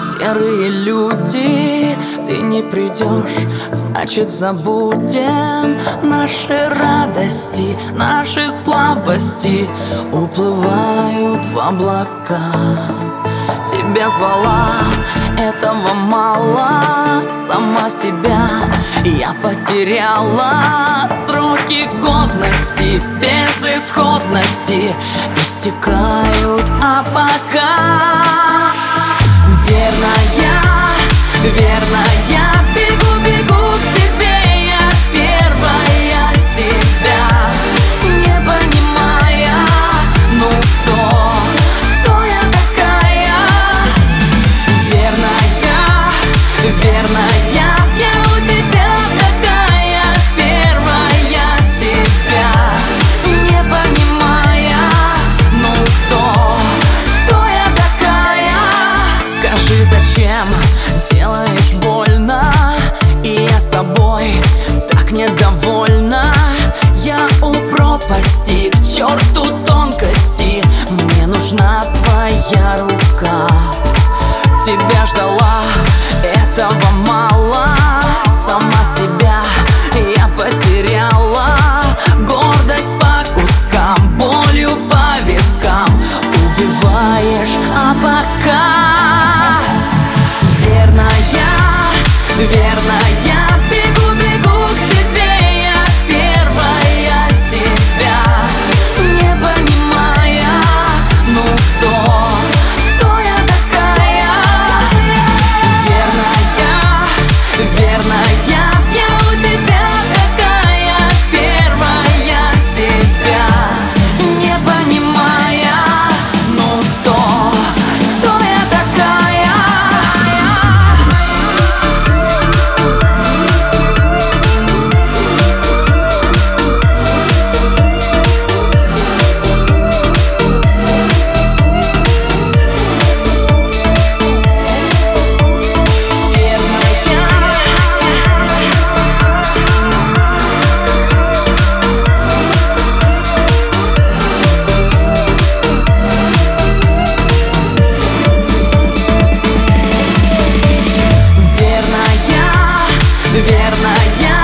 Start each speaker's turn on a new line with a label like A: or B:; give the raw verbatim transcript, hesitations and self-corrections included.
A: серые люди. Ты не придешь, значит забудем наши радости, наши слабости уплывают в облака. Тебя звала, этого мало, сама себя я потеряла. Сроки годности, безысходности истекают, а пока верная, верная, бегу, бегу к тебе, я первая себя не понимая. Ну кто, кто я такая? Верная, верная, я у тебя такая первая себя не понимая. Ну кто, кто я такая? Скажи, зачем делаешь больно, и я собой так недовольна. Я у пропасти, к черту тонкости, мне нужна твоя рука. Тебя ждала, этого мало, сама себя я потеряла. Гордость по кускам, болью по вискам убиваешь, а пока верная, верная, бегу, бегу к тебе, я первая себя не понимая. Ну кто, кто я такая? Верная, верная, я у тебя такая первая себя не понимая. Ну кто, кто я такая? Верная,